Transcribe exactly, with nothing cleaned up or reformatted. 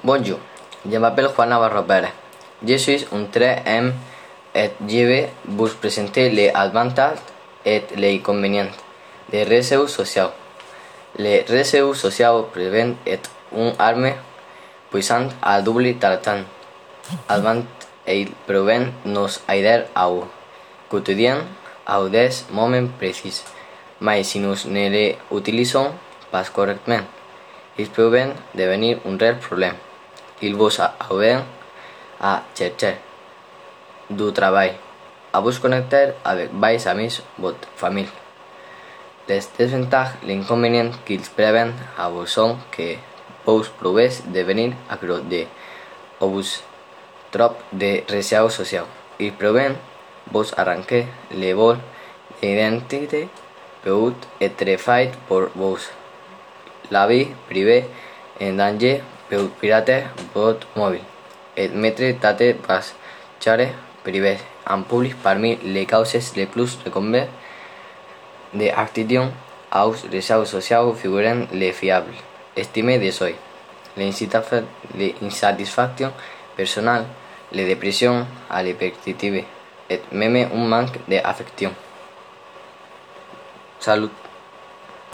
Bonjour, je m'appelle Juan Navarro Pérez. Je suis un très homme et je vais vous présenter les avantages et les inconvénients des réseaux sociaux. Les réseaux sociaux peuvent être une arme puissante à double tranchant. Avant, ils peuvent nous aider au quotidien à des moments précis, mais si nous ne les utilisons pas correctement, ils peuvent devenir un réel problème. Ils vous aident à chercher du travail, à vous connecter avec vos amis, votre famille. Les désavantages, les inconvénients qu'ils peuvent avoir sont que vous pouvez devenir accro de ou vous trop de réseaux sociaux. Ils peuvent vous arranquer le vol d'identité peut être fait pour vous. La vie privée en danger peut pirater votre mobile et mettre date votre charge privée en public. Parmi les causes les plus récompenses de addiction aux réseaux sociaux figurent les fiables estime de soi, l'insatisfaction personnelle, la dépression à l'hyperactivité et même un manque d'affection. Salut.